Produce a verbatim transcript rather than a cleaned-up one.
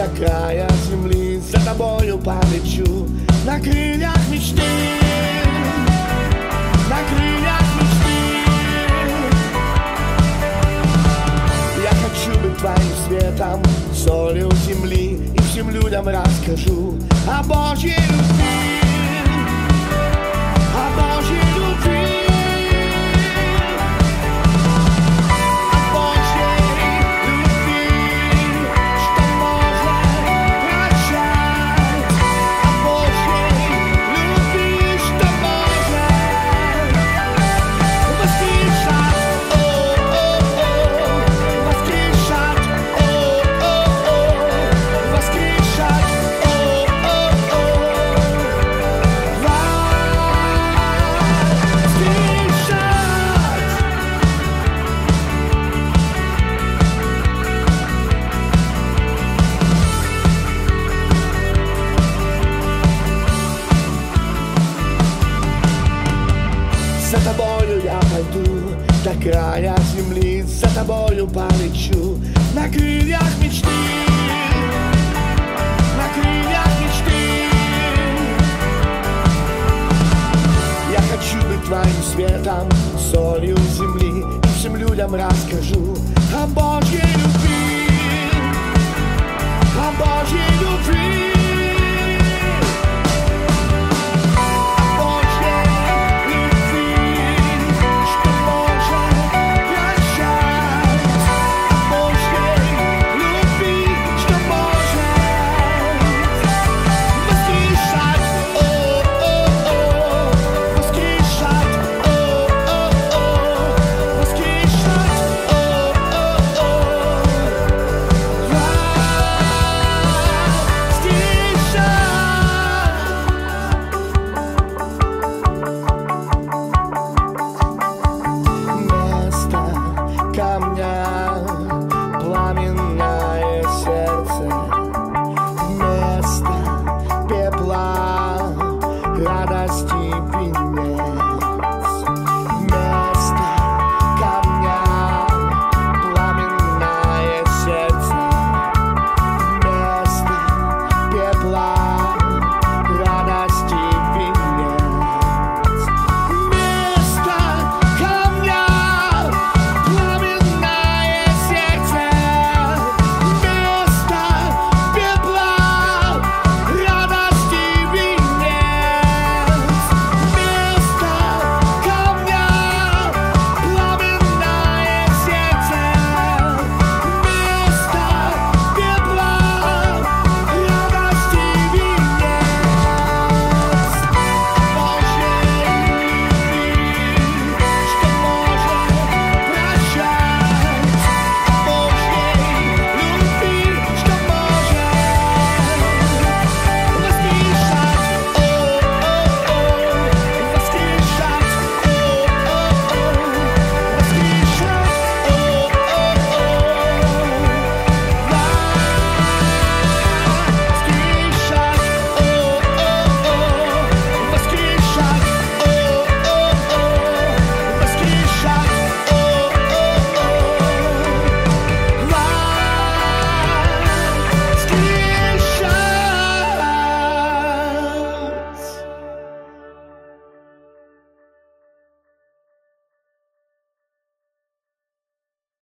до края земли, за тобою полечу на крыльях мечты, на крыльях мечты. Я хочу быть твоим светом, солью земли, и всем людям расскажу о Божьей любви, о Божьей любви. За тобою я пойду до края земли, за тобою полечу на крыльях мечты, на крыльях мечты. Я хочу быть твоим светом, солью земли, и всем людям расскажу о Божьей любви, о Божьей